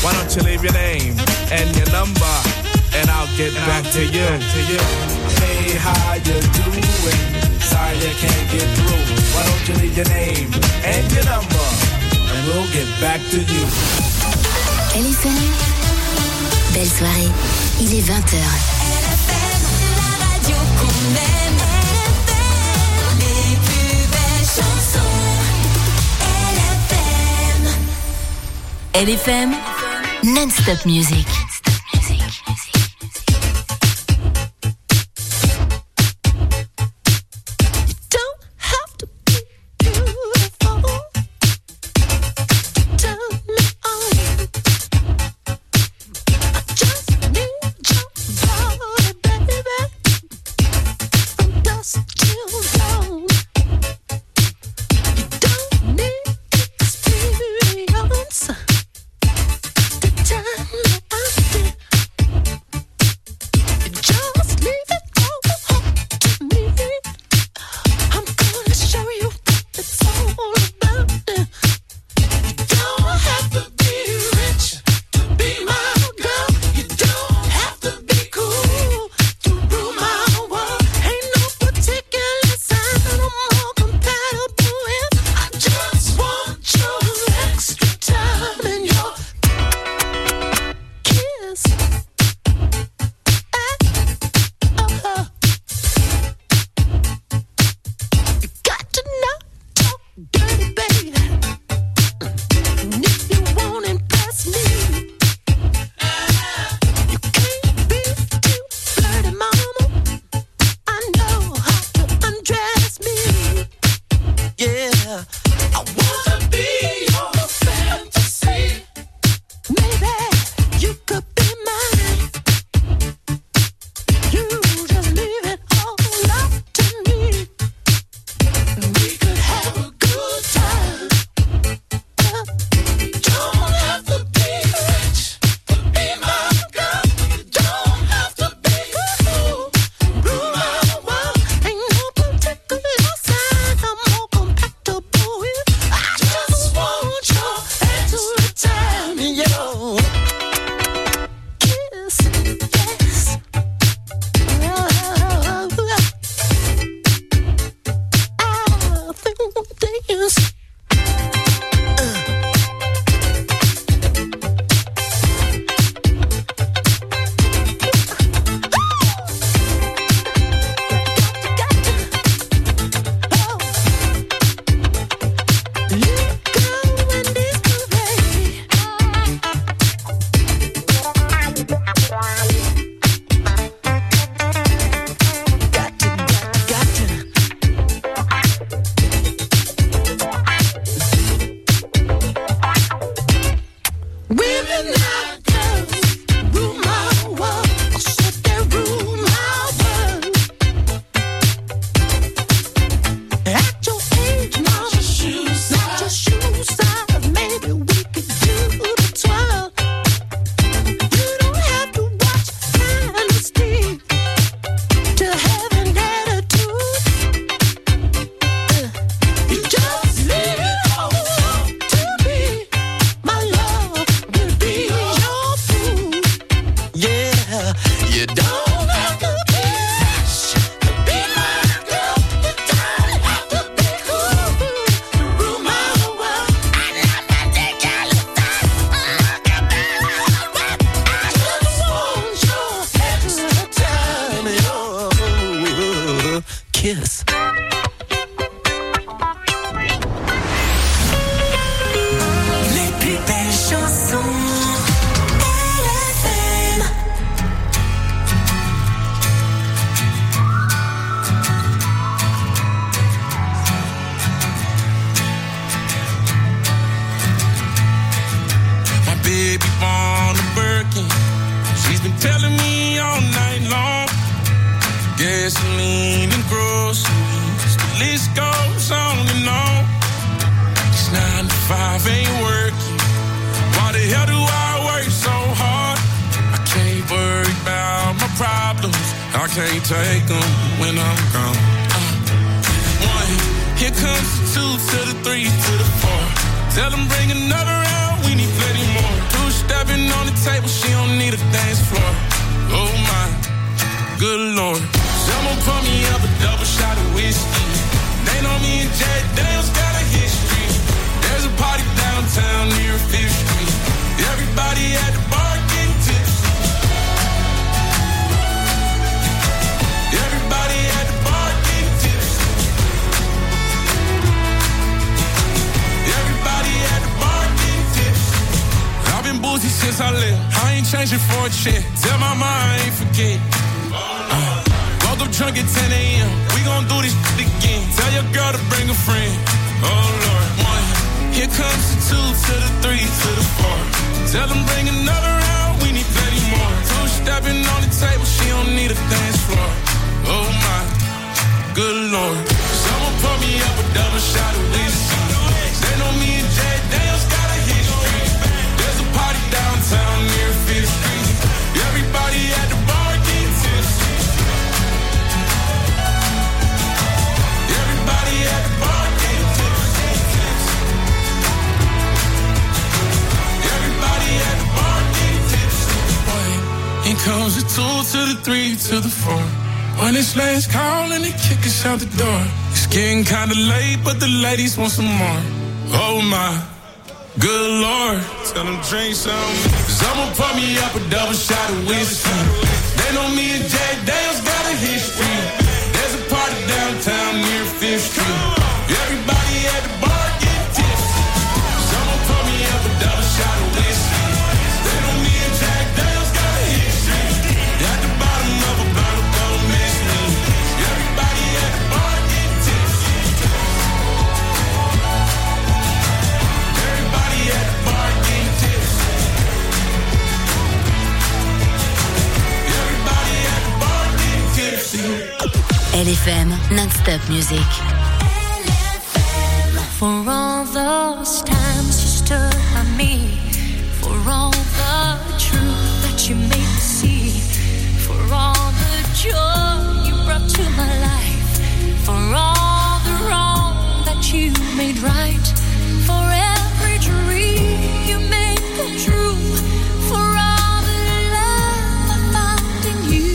Why don't you leave your name and your number, and I'll get back to you. Hey, how you doing? Sorry you can't get through. Why don't you leave your name and your number, and we'll get back to you. LFM, belle soirée, il est 20h. LFM, la radio qu'on aime. LFM, les plus belles chansons. LFM, non-stop music. Kiss. Les plus belles chansons. LFM. My baby born a Birkin. She's been telling me all night long. Gasoline and groceries, the list goes on and on. This 9 to 5 ain't working. Why the hell do I work so hard? I can't worry about my problems. I can't take them when I'm gone. 1, here comes the 2 to the 3 to the 4. Tell them bring another round, we need plenty more. 2 stepping Uzi since I left. I ain't changing for a check. Tell my mom I ain't forget. Woke up drunk at 10 a.m. We gon' do this shit again. Tell your girl to bring a friend. Oh Lord, 1. Here comes the 2 to the 3 to the 4. Tell them bring another round. We need plenty more. 2 stepping on the table. She don't need a dance floor. Oh my, good Lord. Someone pour me up a double shot of whiskey. They know me and Jay Daniels got a history. There's a party downtown near 5th Street. Everybody at the bar getting tipsy. Everybody at the bar getting tipsy. Everybody at the bar getting tipsy. Here comes the 2 to the 3 to the 4. When it's last call and they kick us out the door. It's getting kinda late, but the ladies want some more. Oh my, good Lord. Tell them drink some. Someone pour me up a double shot of whiskey. They know me and Jay Daniels got a history. There's a party downtown near 5th Street. Everybody at the bar get tipsy. Someone pour me up a double shot of whiskey. They know me and Jay Daniels got a history. At the bottom of a bottle, don't miss me. Everybody at the bar get tipsy. Everybody at the bar get tipsy. Everybody at the bar get tipsy. LFM non-stop music. For all those times you stood by me, for all the truth that you made me see, for all the joy you brought to my life, for all the wrong that you made right, for every dream you made come true, for all the love I found in you,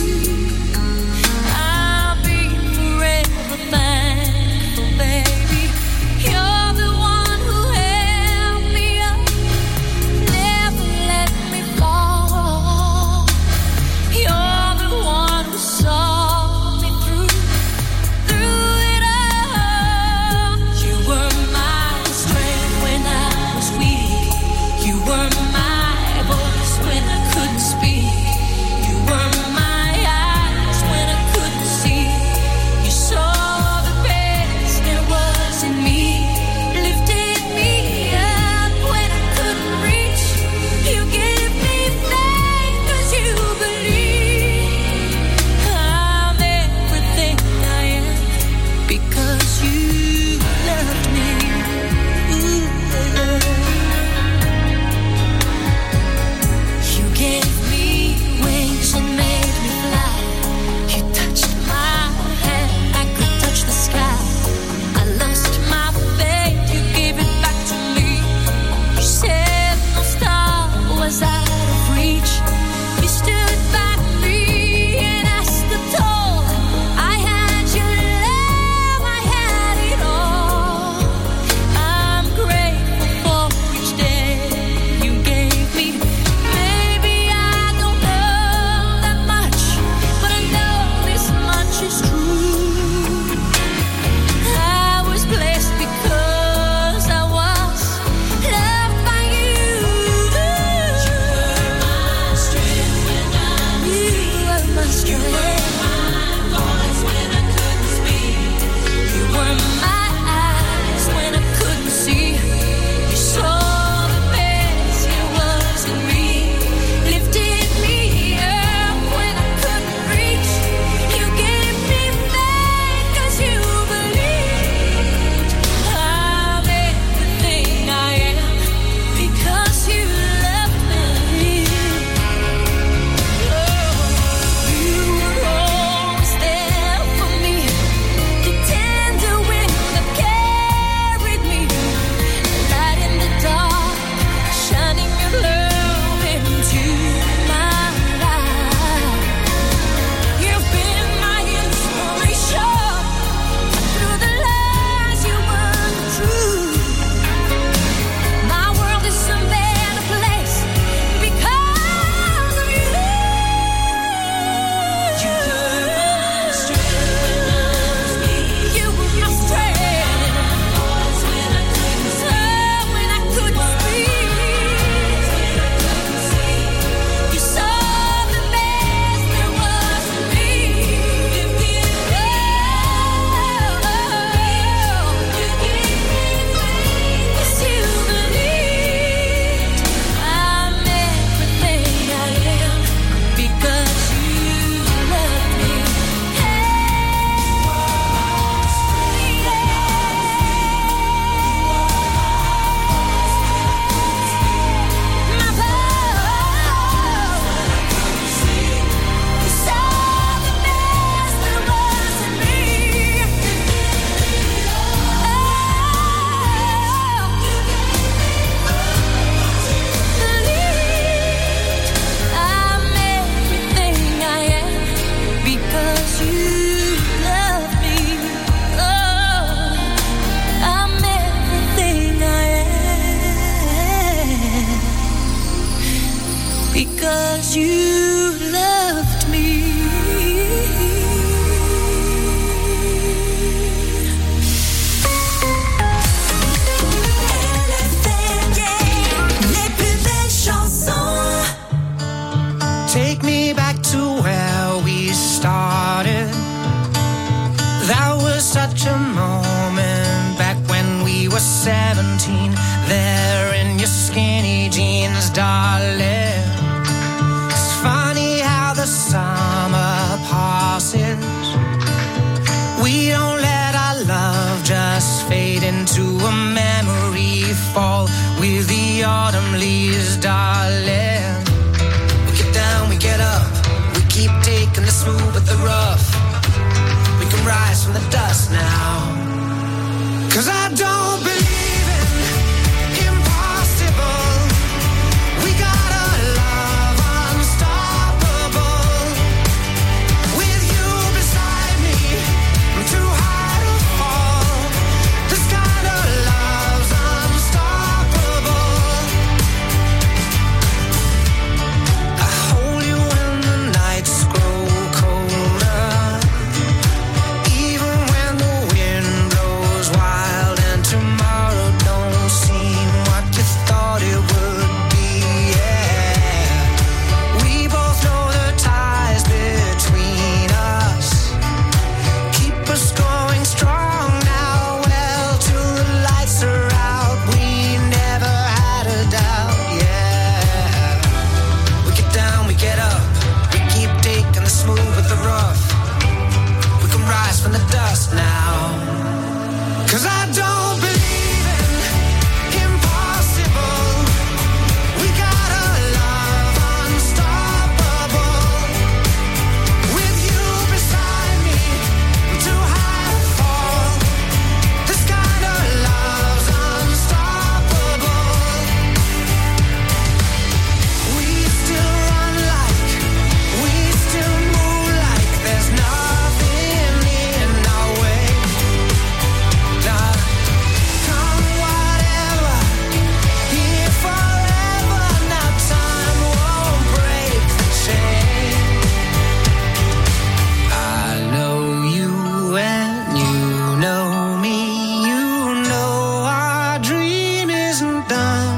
I'll be forever thankful, baby. You're the one who held me up because you loved me. Take me back to where we started. That was such a moment back when we were 17. There in your skinny jeans, darling. It's funny how the summer passes. We don't let our love just fade into a memory. Fall with the autumn leaves, darling. We get up, we keep taking the smooth with the rough. We can rise from the dust now. 'Cause I don't believe in impossible. We got a love unstoppable. With you beside me, I'm too high to fall. This kind of love's unstoppable. Grow colder, even when the wind blows wild and tomorrow don't seem what you thought it would be. Yeah, we both know the ties between us keep us going strong now. Well, till the lights are out, we never had a doubt. Yeah, we get down, we get up. Taking the smooth with the rough. We can rise from the dust now. 'Cause I don't believe in impossible. We got a love unstoppable. With you beside me, I'm too high to fall. This kind of love's unstoppable. We still run like we still move like there's nothing in our way. Nah, come whatever, here forever. Now time won't break the chain. I know you and you know me. You know our dream isn't done.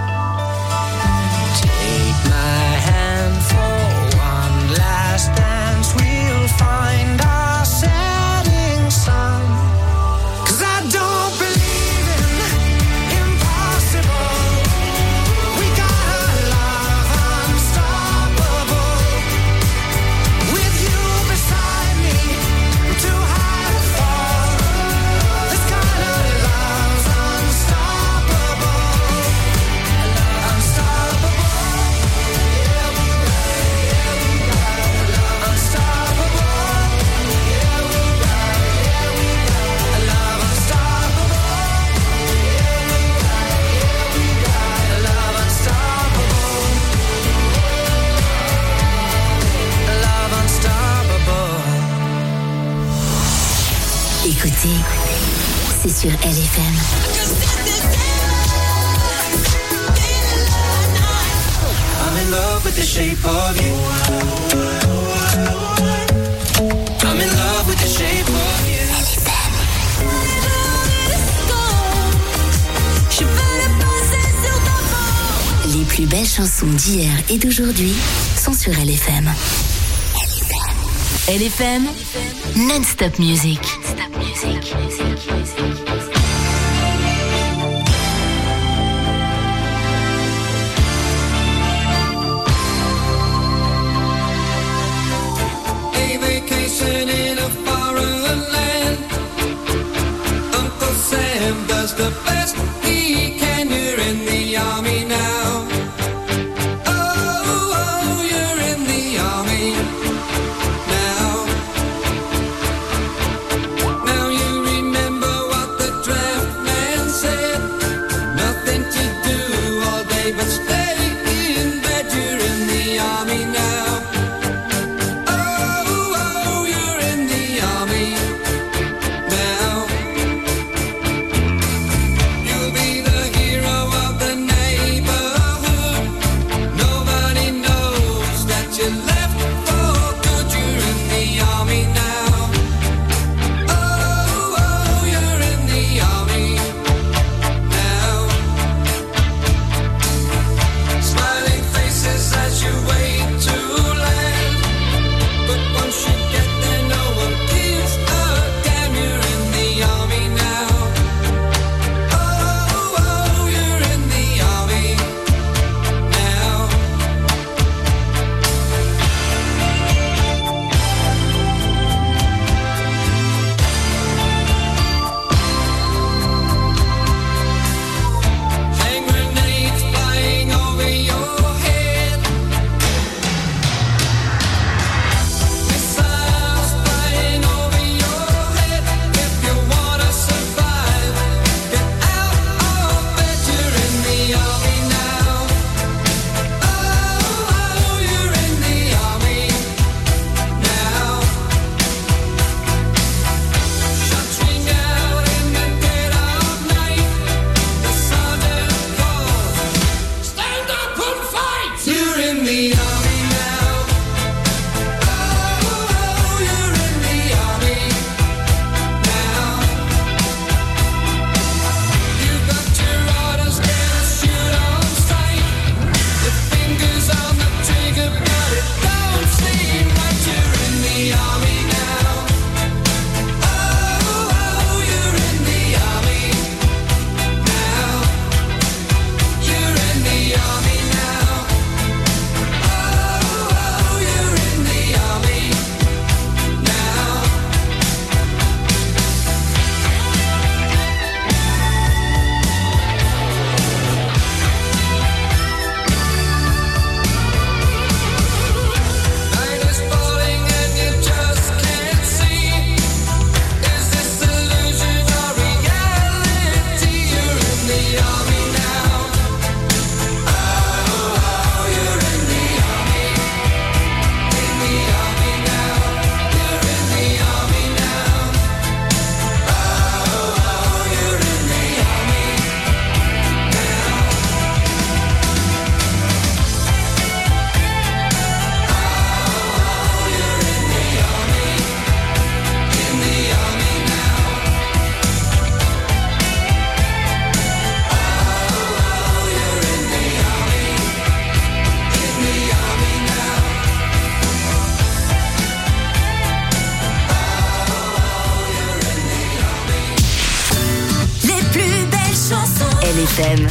Take my hand for one last dance. We'll find our setting sun. 'Cause I don't believe in impossible. We got a love unstoppable. With you beside me, I'm too high to fall. This kind of love's unstoppable. Unstoppable. Écoutez, c'est sur LFM. I'm in love with the shape of you. I'm in love with the shape of you. Les plus belles chansons d'hier et d'aujourd'hui sont sur LFM. LFM, non-stop music. A vacation in a foreign land. Uncle Sam does the best he can. You're in the army now. Oh, you're in the army now. Now you remember what the draft man said. Nothing to do all day but stay in bed. You're in the army now. Oh, you're in the army now. the army now. Oh, you're in the army now. You've got your orders, gonna shoot on sight. Your fingers on the trigger, but it don't seem like you're in the army now. Oh, you're in the army now. You're in the army now. Oh, you're in the army now. Night is falling and you just can't see. Is this illusion or reality? You're in the army now. Oh, you're in the army. In the army now. You're in the army now. Oh, you're in the army now. Oh, you're in the army. In the army now. Oh, you're in the army. In the army now. Les plus belles chansons. LFM.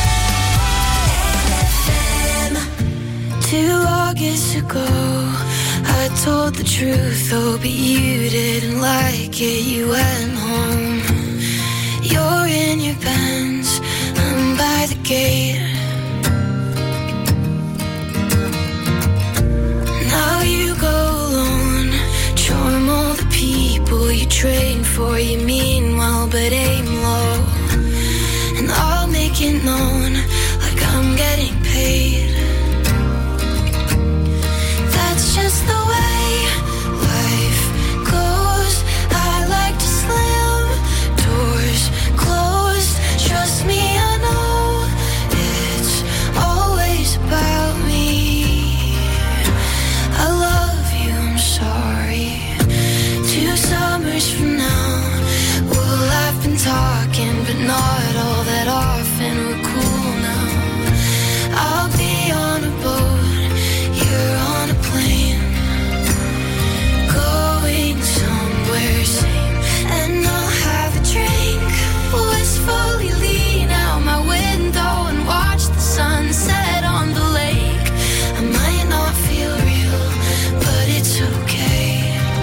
2 August ago, I told the truth, oh, but you didn't like it, you went home. You're in your Benz, I'm by the gate. Now you go alone, charm all the people you train for, you mean well, but aim low. And I'll make it known, like I'm getting paid. That's just the way life goes. I like to slam doors closed. Trust me, I know it's always about me. I love you, I'm sorry. 2 summers from now, well, I've been talking, but not all that often. We're cool now. I'll be on a boat, you're on a plane, going somewhere sane. And I'll have a drink, wistfully lean out my window and watch the sunset on the lake. I might not feel real, but it's okay.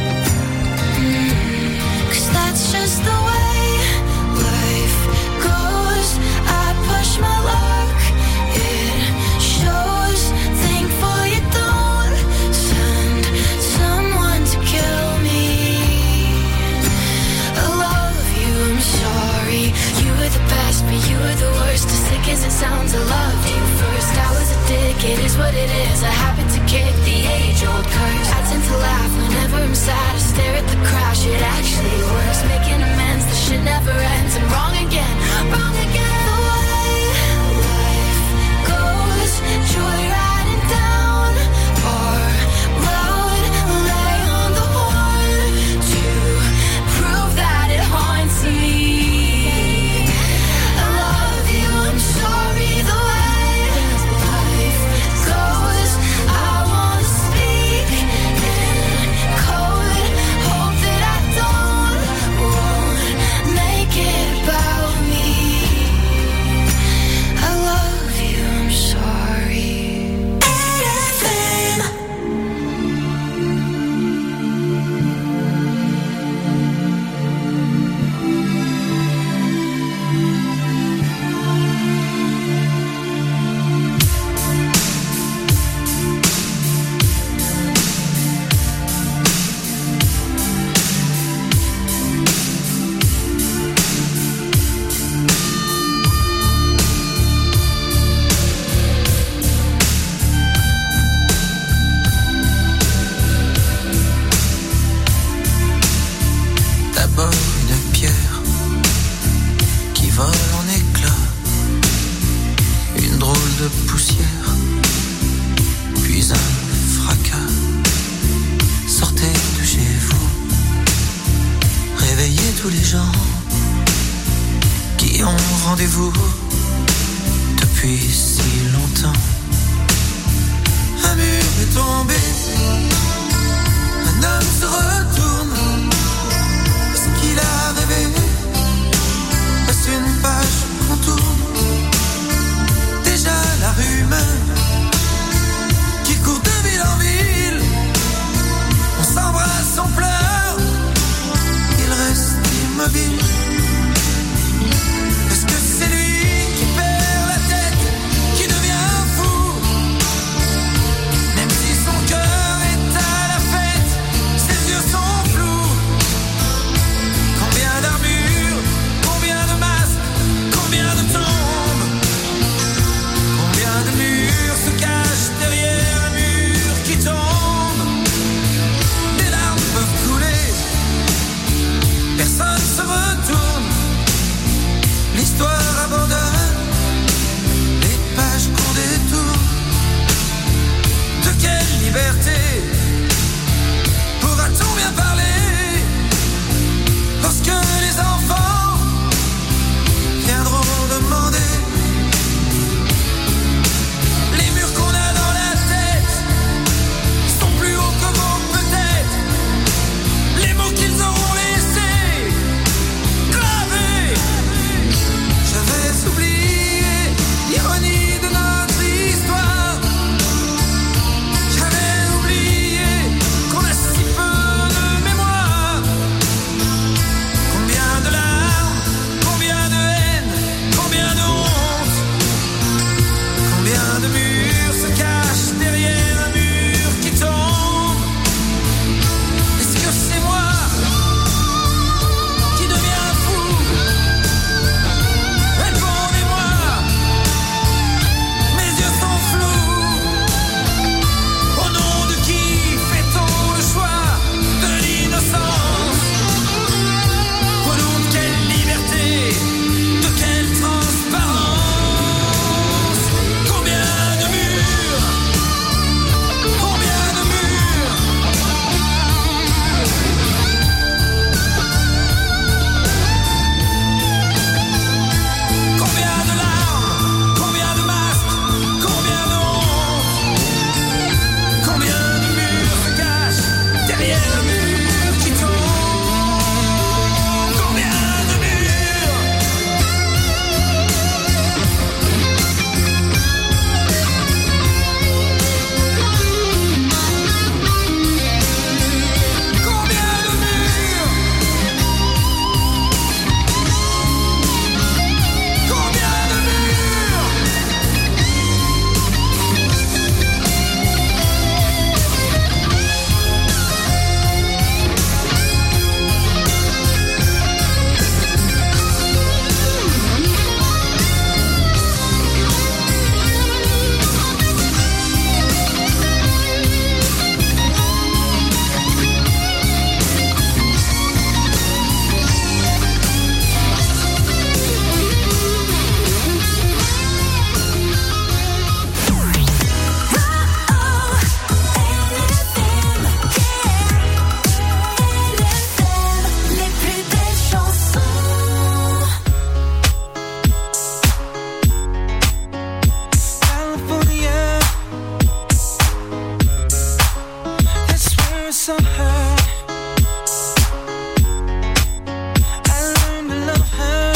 'Cause that's just the way life goes. I push my luck, it shows. Thankful you don't send someone to kill me. I love you, I'm sorry. You were the best, but you were the worst. As sick as it sounds, I loved you first. I was a dick, it is what it is. I happen to kick the age-old curse. I tend to laugh whenever I'm sad. I stare at the crash, it actually works. Making amends, the shit never ends. I'm wrong again, wrong again. The way life goes, joyriding down our road. Lay on the horn to prove that it haunts me. I love you, I'm sorry. The way life goes, I wanna speak in code. Hope that I won't make it about me. I love you, I'm sorry. Un mur est tombé, un homme se retourne. Ce qu'il a rêvé, est-ce une page qu'on tourne? Déjà la rumeur qui court de ville en ville. On s'embrasse, on pleure, il reste immobile. Est-ce que c'est lui qui perd la tête, qui devient fou? Même si son cœur est à la fête, ses yeux sont flous. Combien d'armures, combien de masques, combien de tombes, combien de murs se cachent derrière un mur qui tombe. Des larmes peuvent couler, personne se retourne. L'histoire abandonne les pages qu'on détourne. De quelle liberté pourra-t-on bien parler lorsque les enfants viendront demander? Les murs qu'on a dans la tête sont plus hauts que vos peut-être. Les mots qu'ils auront laissés gravés. J'avais oublié l'ironie de notre histoire. J'avais oublié qu'on a si peu de mémoire. Combien de larmes, combien de haine, combien de honte, combien de murs se cachent derrière un mur qui tombe. Est-ce que c'est moi qui deviens fou? Répondez-moi, mes yeux sont flous. Au nom de qui fait-on le choix de l'innocence? Au nom de quelle liberté, de quelle transparence? Combien de murs, combien de murs? Combien de larmes, combien de masques, combien de honte, combien de murs se cachent derrière le mur qui tombe? Combien de murs? Combien de murs? Combien de murs? Les plus belles chansons. California, that's where I saw her. I learned to love her.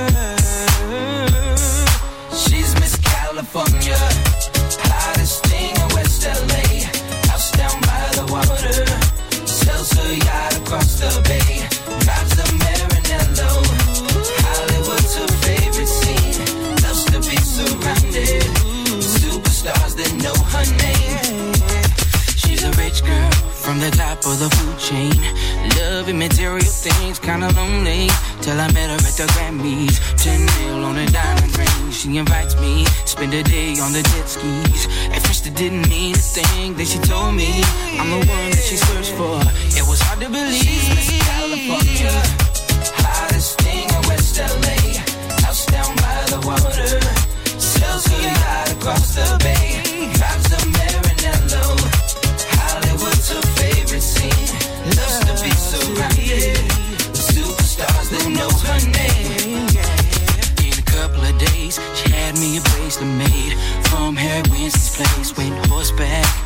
She's Miss California, hottest thing in West LA. House down by the water, sells her yacht across the bay. Drives a Maranello, Hollywood's her favorite scene. Loves to be surrounded with superstars that know her name. She's a rich girl from the top of the food chain. Loving material things, kinda lonely. Till I met her at the Grammys. 10 mil on a diamond ring. She invites me, spend a day on the jet skis. At first it didn't mean a thing. Then she told me I'm the one that she searched for. It was hard to believe. She's Miss California, hottest thing in West LA. House down by the water, sells her yacht across the bay. Drives a Maranello, Hollywood's her favorite scene. Loves to be surrounded with superstars that know her name. In a couple of days, she had me a bracelet made from Harry Winston's place. Went horseback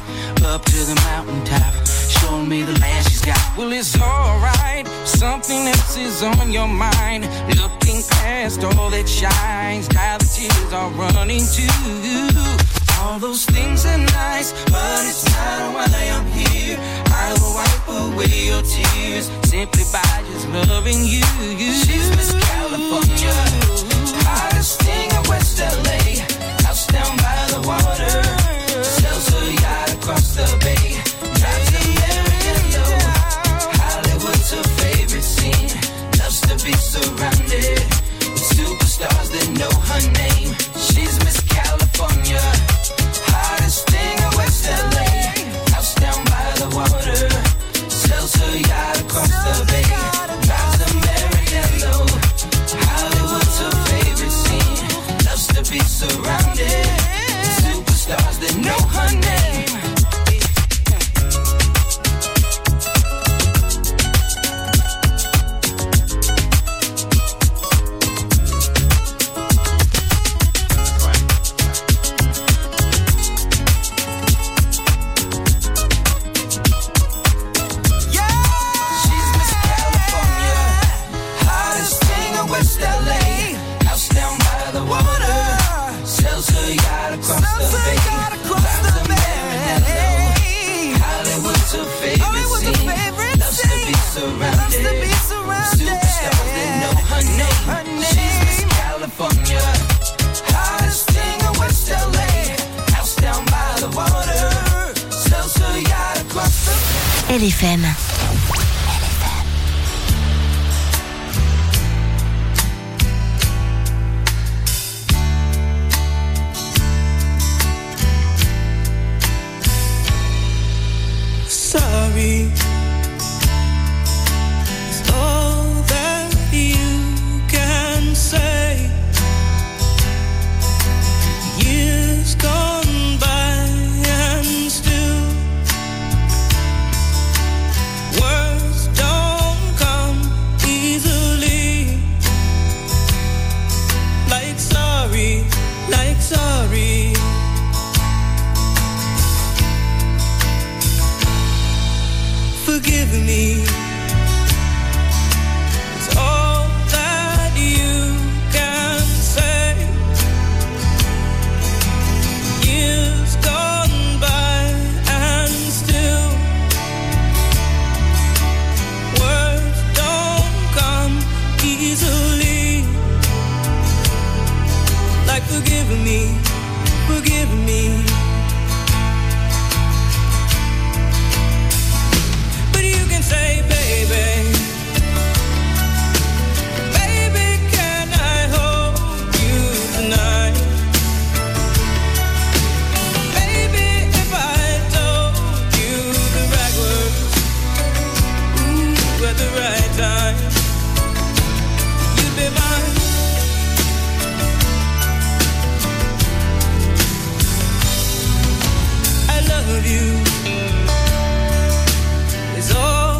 up to the mountaintop, showing me the land she's got. Well, it's alright, something else is on your mind. Looking past all that shines, now the tears are running too. All those things are nice, but it's not why I'm here. I will wipe away your tears simply by just loving you. She's Miss California, hottest thing in West LA. House down by the water, sells her yacht across the bay. Drives a Maranello, Hollywood's her favorite scene. Loves to be surrounded with superstars that know her name. She's Miss California, hottest thing in West LA. House down by the water, sells her yacht across the bay. Drives a Maranello, Hollywood's her favorite scene. Loves to be surrounded with superstars that know her name. LFM. Sorry. Forgive me. It's all that you can say. Years gone by and still words don't come easily. Like forgive me, forgive me. Say, baby, baby, can I hold you tonight? Baby, if I told you the right words, ooh, at the right time, you'd be mine. I love you. It's all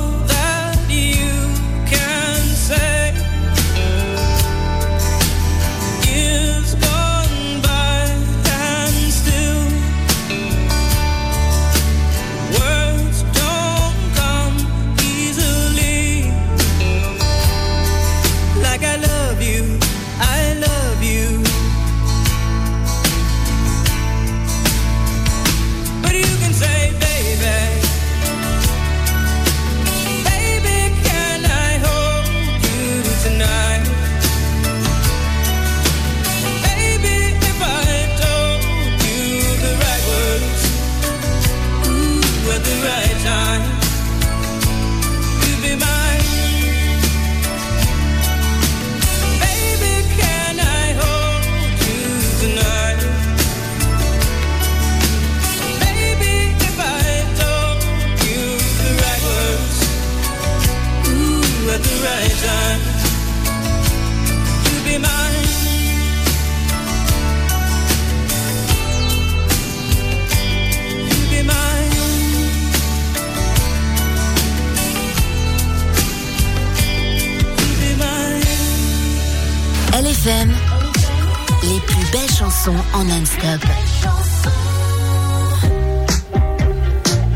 LFM, les plus belles chansons en non-stop.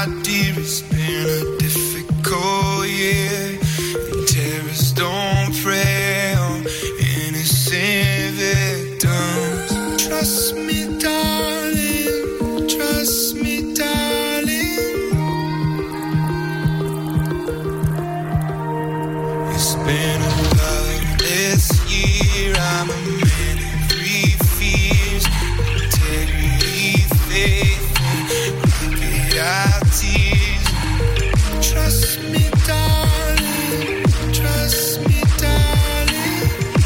my dear, it's been a difficult year. And terrorists don't prey on innocent victims. Trust me, darling, trust me, darling. It's been a loveless year. I'm a man of three fears: integrity, faith, and wicked ideas. Trust me, darling, trust me, darling.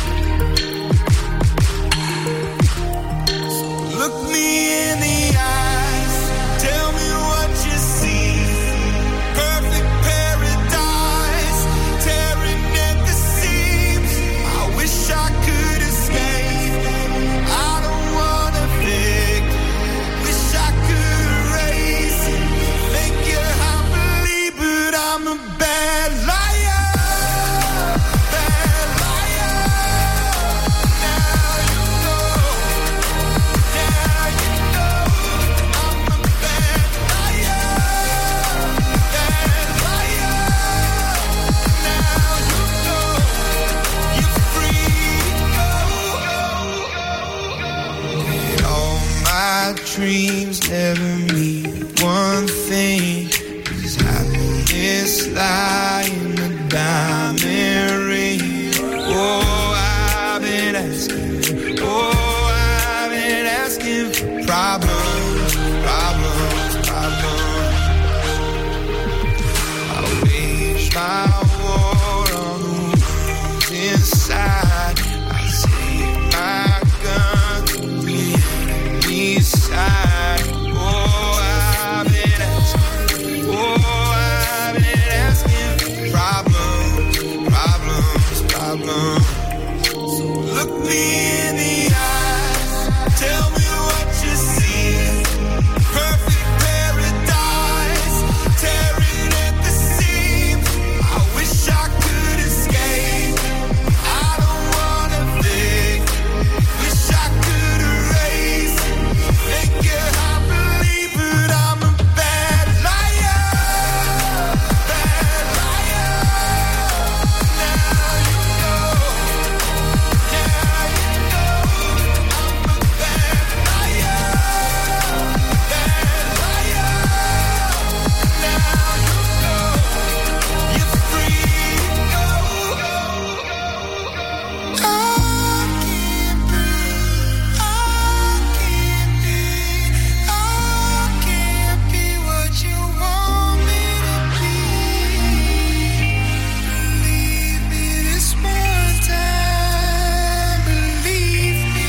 So look me in the eyes, tell me what you see. Perfect paradise, tearing at the seams. I wish I could escape. I don't wanna fake. Wish I could erase it. Make you happily, but I'm a bad liar. Bad liar. Now you know. Now you know. I'm a bad liar. Bad liar. Now you know. You're free to go. All my dreams never mean one thing. Does happiness lie in the diamond ring? Oh, I've been asking. Oh, I've been asking for problems, problems, problems. I wage my war on the ones inside. I take my gun to the enemy's side. Oh, I've been asking. Oh, I've been asking for problems, problems, problems. So look me in the eyes, tell me what you see. Perfect paradise, tearing at the seams. I wish I could escape. I don't wanna think. Wish I could erase it. Make you happily, but I'm a bad liar. Bad liar. Now you know. Now you know. I'm a bad liar. Bad liar. Now you know. You're free to go. I can't breathe. I can't be what you want me to be. Believe me this one time. Believe me.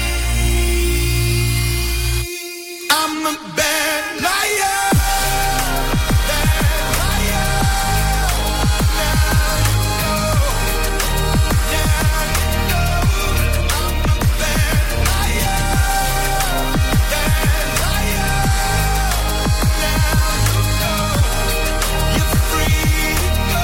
I'm a bad liar. Bad liar. Now you know. Now you know. I'm a bad liar. Bad liar. Now you know. You're free to go.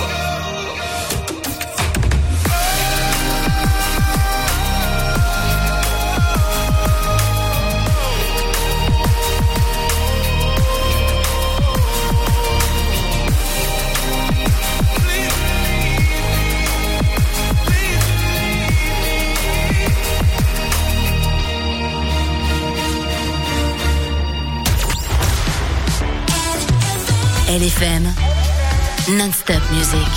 LFM, non-stop music.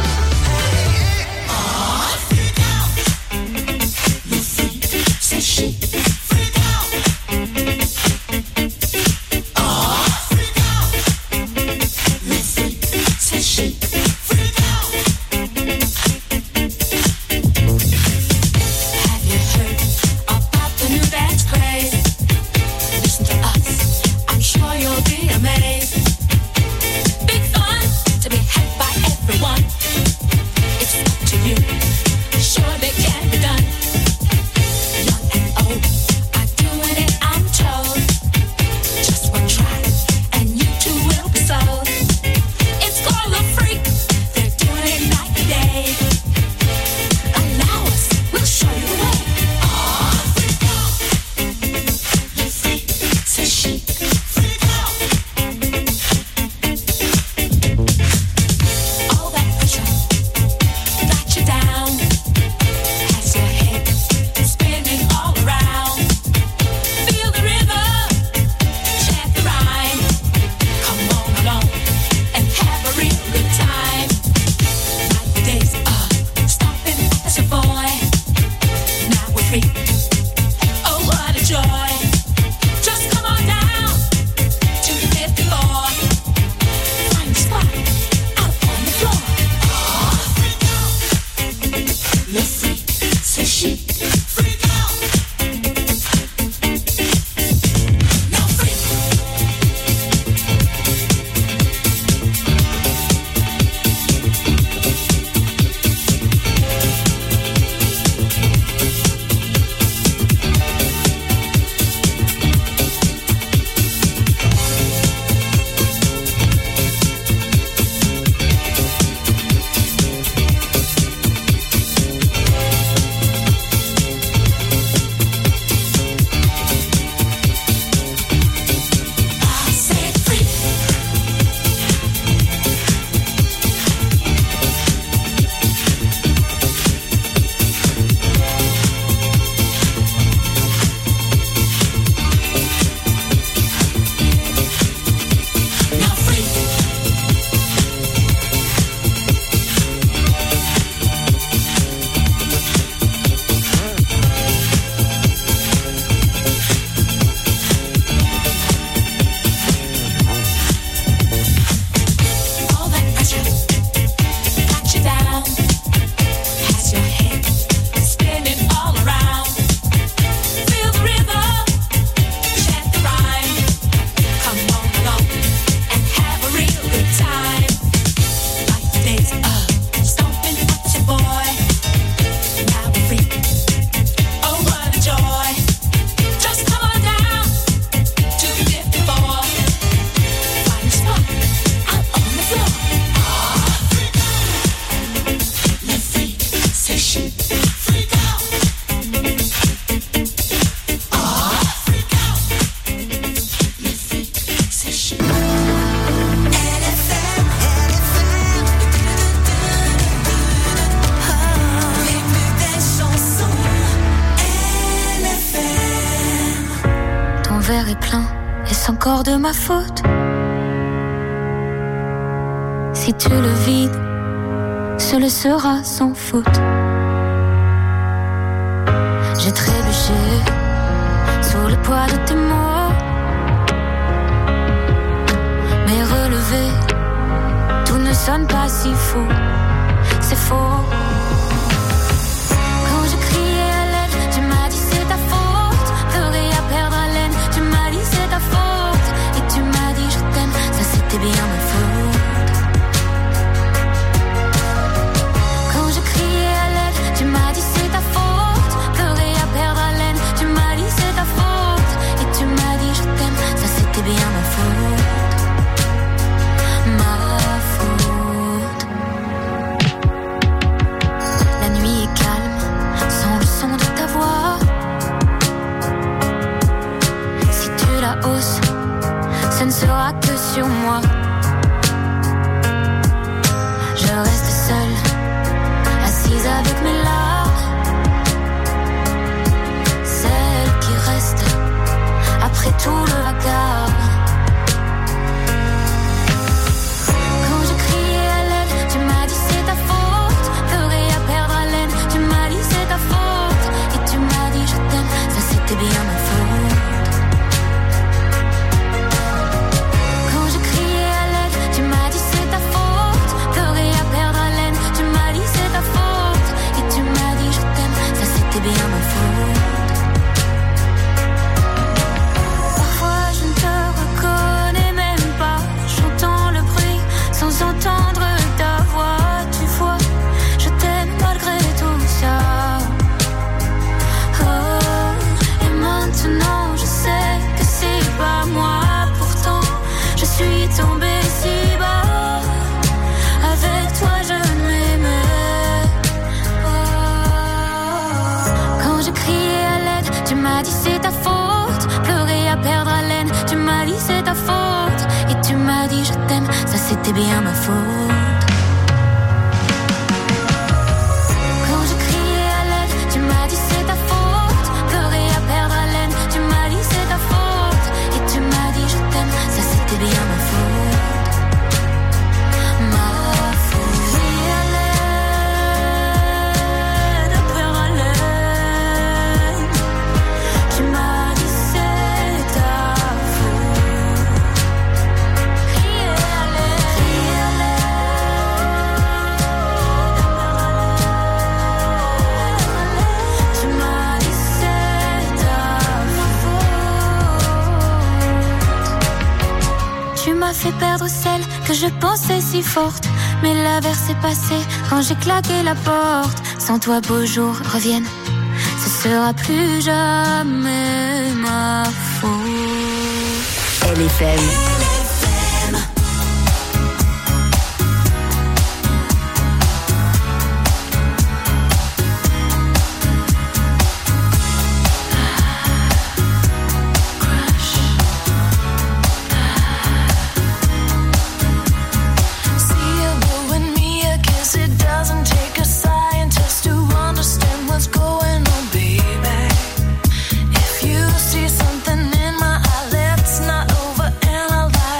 Have you heard about the new dance craze? Listen to us, I'm sure you'll be amazed. Big fun to be had by everyone. verre est plein, est-ce encore de ma faute? Si tu le vides, ce le sera sans faute. J'ai trébuché sous le poids de tes mots, mais relevé, tout ne sonne pas si faux. C'est faux. Quand je criais à l'aide, tu m'as dit c'est ta faute. Pleurer à perdre haleine, tu m'as dit c'est ta faute. Et tu m'as dit je t'aime, ça c'était bien ma faute. Quand je criais à l'aide, tu m'as dit c'est ta faute. Pleurer à perdre haleine, tu m'as dit c'est ta faute. Et tu m'as dit je t'aime, ça c'était bien ma faute. Ma faute. La nuit est calme, sans le son de ta voix. Si tu la hausses, ce ne sera que sur moi. Je reste seule, assise avec mes larmes. Celle qui reste après tout le vacarme. Quand je criais à l'aide, tu m'as dit c'est ta faute. Pleurer à perdre haleine, tu m'as dit c'est ta faute. Et tu m'as dit je t'aime, ça c'était bien ma faute. Quand je criais à l'aide, tu m'as dit c'est ta faute. Pleurer à perdre haleine, tu m'as dit c'est ta faute. Et tu m'as dit je t'aime, ça c'était bien ma faute. Parfois je ne te reconnais même pas. J'entends le bruit sans entendre ta voix. Tu vois, je t'aime malgré tout ça. Oh, et maintenant je sais que c'est pas moi. Pourtant je suis tombée si bas. Avec toi je m'aimais. Oh. Quand je criais à l'aide, tu m'as dit c'est ta faute. Pleurer à perdre haleine, tu m'as dit c'est ta faute. Et tu m'as dit je t'aime, ça c'était bien ma faute. Quand je criais à l'aide, tu m'as dit c'est ta faute. Pleurer à perdre haleine, tu m'as dit c'est ta faute. Et tu m'as dit je t'aime, ça c'était bien ma faute. Ma faute. Crier à l'aide, à perdre haleine, tu m'as dit c'est ta faute. Crier à l'aide, tu m'as dit c'est ta faute. Tu m'as fait perdre celle que je pensais si forte. Mais l'averse est passée quand j'ai claqué la porte. Sans toi beaux jours reviennent, ce sera plus jamais ma faute. LFM. See you and me, I guess it doesn't take a scientist to understand what's going on, baby. If you see something in my eye, let's not overanalyze.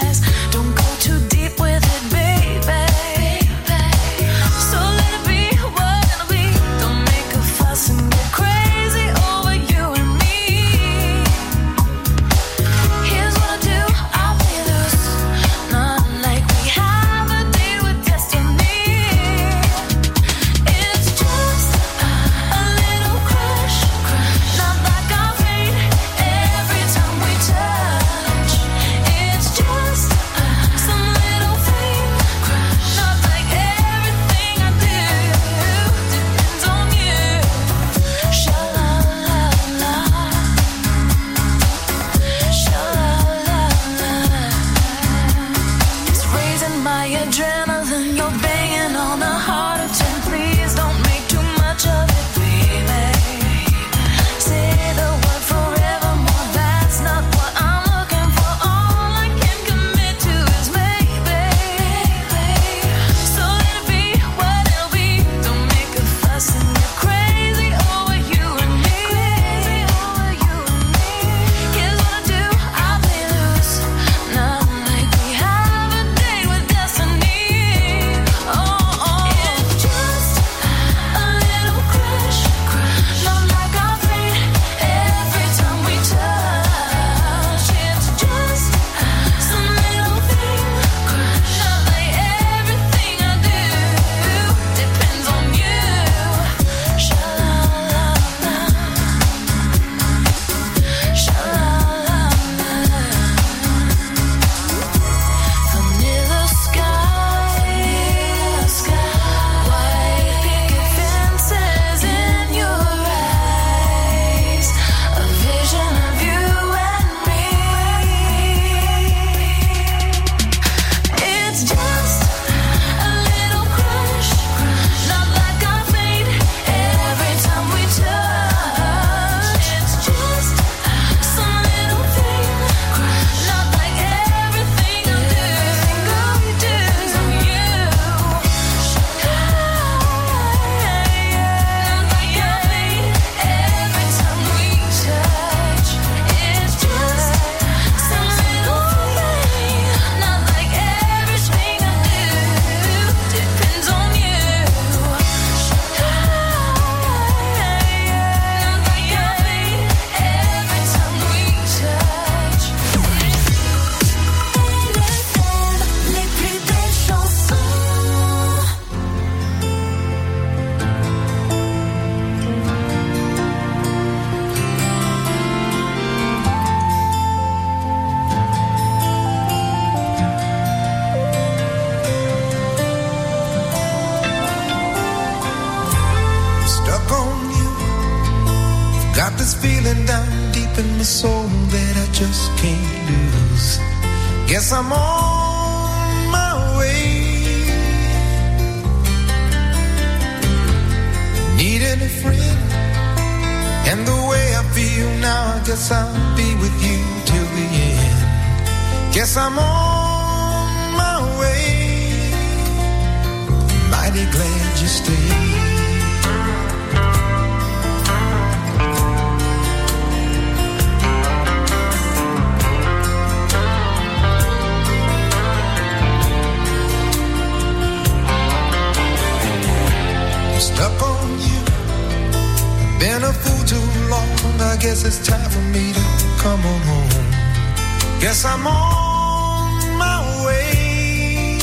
feeling down deep in my soul that I just can't lose. Guess I'm on my way. Needing a friend, and the way I feel now, I guess I'll be with you till the end. Guess I'm on my way. Mighty glad you stayed. Stuck on you, been a fool too long. I guess it's time for me to come on home. Guess I'm on my way.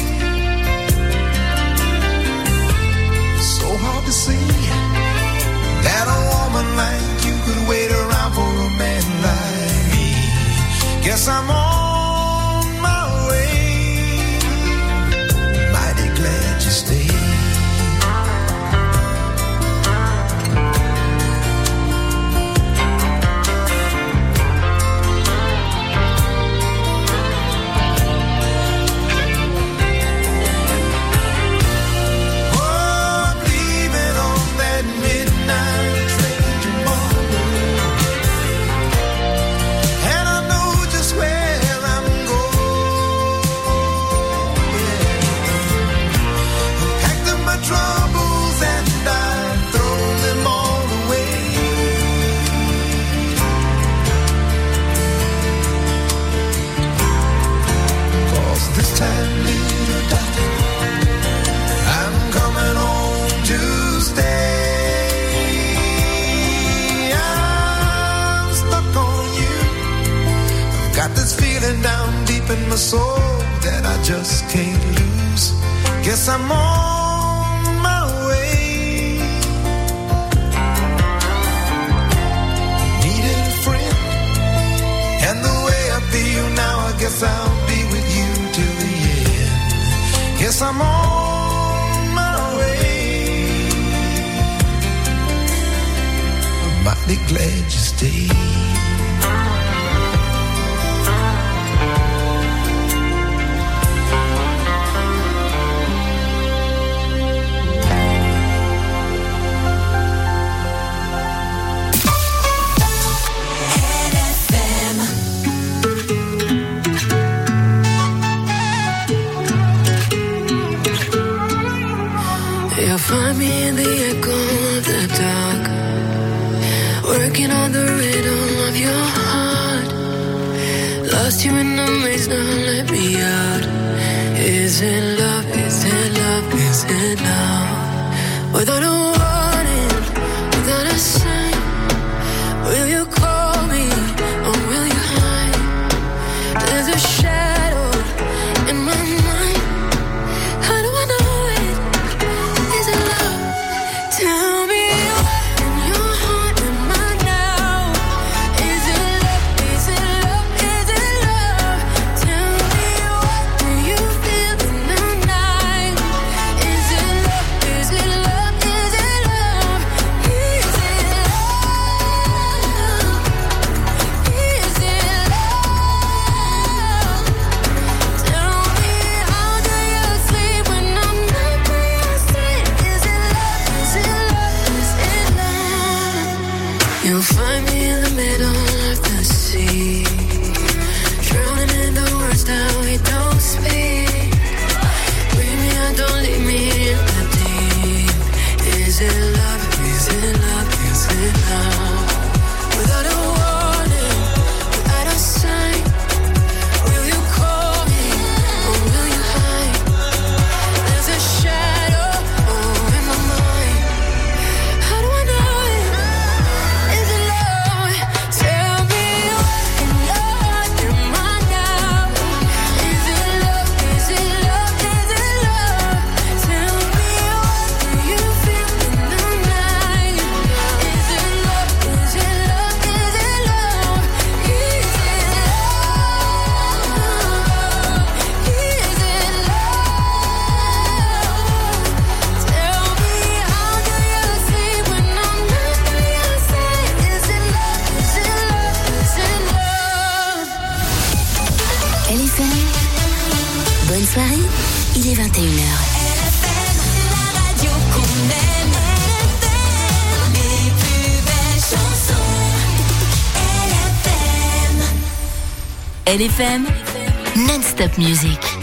So hard to see that a woman like you could wait around for a man like me. Guess I'm on my way. Mighty glad you stayed. Down deep in my soul that I just can't lose. Guess I'm on my way. Needed a friend, and the way I feel now, I guess I'll be with you till the end. Guess I'm on my way. I'm mighty glad you stayed. Find me in the echo of the dark, working on the rhythm of your heart. Lost you in the maze, now let me out. Is it love, is it love, is it love? Without a warning, without a sign, will you call me or will you hide? There's a shadow in my mind. How do I know? Tell me what in your heart am I now? Is it love, is it love, is it love? Tell me what do you feel in the night? Is it love, is it love, is it love? Is it love? LFM. Bonne soirée, il est 21h. LFM, la radio qu'on aime. LFM, les plus belles chansons. LFM. LFM, non-stop music.